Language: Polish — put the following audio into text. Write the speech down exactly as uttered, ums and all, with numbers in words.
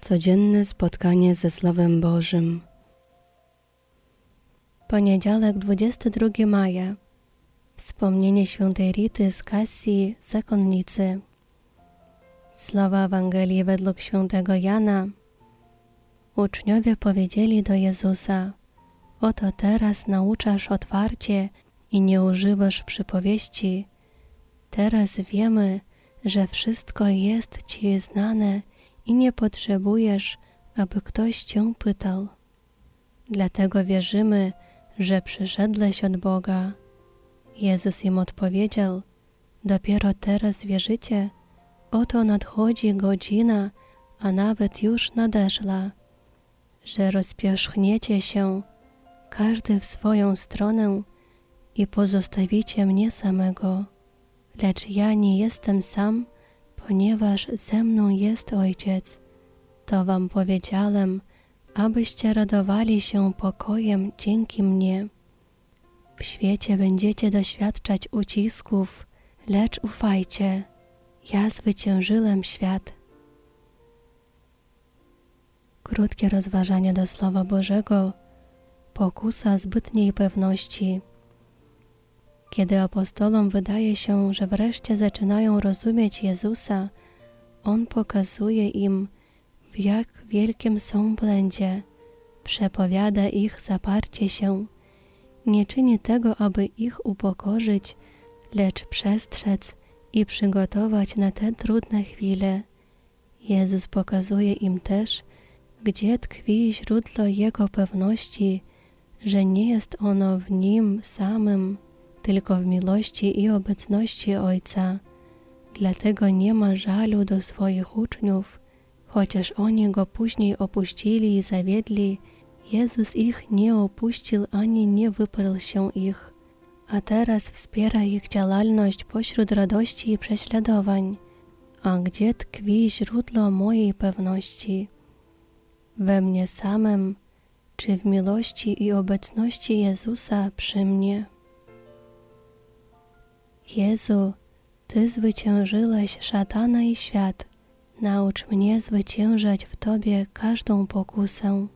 Codzienne spotkanie ze Słowem Bożym. Poniedziałek, dwudziestego drugiego maja. Wspomnienie świętej Rity z Cassii, zakonnicy. Słowa Ewangelii według świętego Jana. Uczniowie powiedzieli do Jezusa: oto teraz nauczasz otwarcie i nie używasz przypowieści. Teraz wiemy, że wszystko jest Ci znane i nie potrzebujesz, aby ktoś Cię pytał. Dlatego wierzymy, że przyszedłeś od Boga. Jezus im odpowiedział: dopiero teraz wierzycie? Oto nadchodzi godzina, a nawet już nadeszła, że rozpierzchniecie się, każdy w swoją stronę i pozostawicie mnie samego. Lecz ja nie jestem sam, ponieważ ze mną jest Ojciec. To wam powiedziałem, abyście radowali się pokojem dzięki mnie. W świecie będziecie doświadczać ucisków, lecz ufajcie, ja zwyciężyłem świat. Krótkie rozważanie do Słowa Bożego. Pokusa zbytniej pewności. Kiedy apostolom wydaje się, że wreszcie zaczynają rozumieć Jezusa, On pokazuje im, w jak wielkim są błędzie, przepowiada ich zaparcie się, nie czyni tego, aby ich upokorzyć, lecz przestrzec i przygotować na te trudne chwile. Jezus pokazuje im też, gdzie tkwi źródło Jego pewności, że nie jest ono w Nim samym, tylko w miłości i obecności Ojca. Dlatego nie ma żalu do swoich uczniów, chociaż oni Go później opuścili i zawiedli. Jezus ich nie opuścił ani nie wyparł się ich, a teraz wspiera ich działalność pośród radości i prześladowań. A gdzie tkwi źródło mojej pewności? We mnie samym, czy w miłości i obecności Jezusa przy mnie? Jezu, Ty zwyciężyłeś szatana i świat. Naucz mnie zwyciężać w Tobie każdą pokusę.